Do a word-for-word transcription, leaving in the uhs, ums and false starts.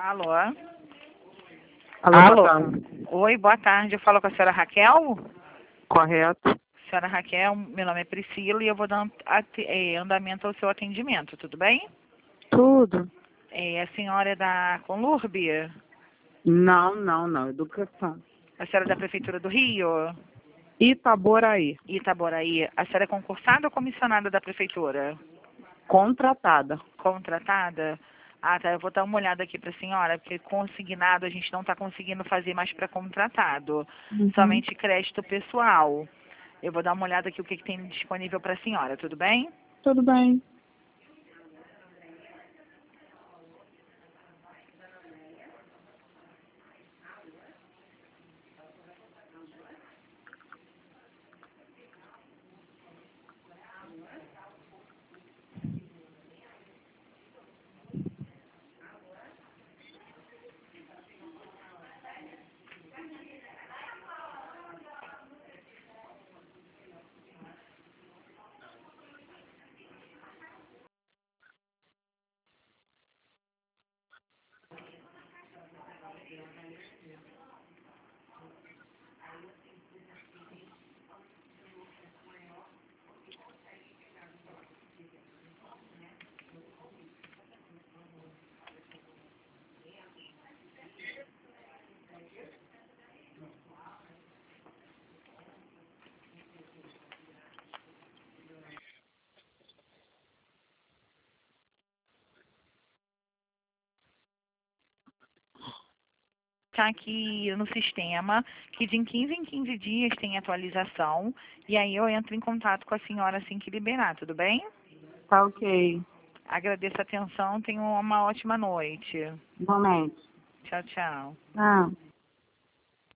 Alô? Alô, Alô? boa tarde. Oi, boa tarde. Eu falo com a senhora Raquel? Correto. Senhora Raquel, meu nome é Priscila e eu vou dar ate- eh, andamento ao seu atendimento, tudo bem? Tudo? Eh, a senhora é da Conlurb? Não, não, não. Educação. A senhora é da Prefeitura do Rio? Itaboraí. Itaboraí. A senhora é concursada ou comissionada da Prefeitura? Contratada. Contratada? Ah, tá. Eu vou dar uma olhada aqui para a senhora, porque consignado a gente não está conseguindo fazer mais para contratado. Uhum. Somente crédito pessoal. Eu vou dar uma olhada aqui o que, que tem disponível para a senhora, tudo bem? Tudo bem. Está aqui no sistema que de quinze em quinze dias tem atualização e aí eu entro em contato com a senhora assim que liberar, tudo bem? Tá ok. Agradeço a atenção, tenha uma ótima noite. Igualmente. Tchau, tchau. Ah.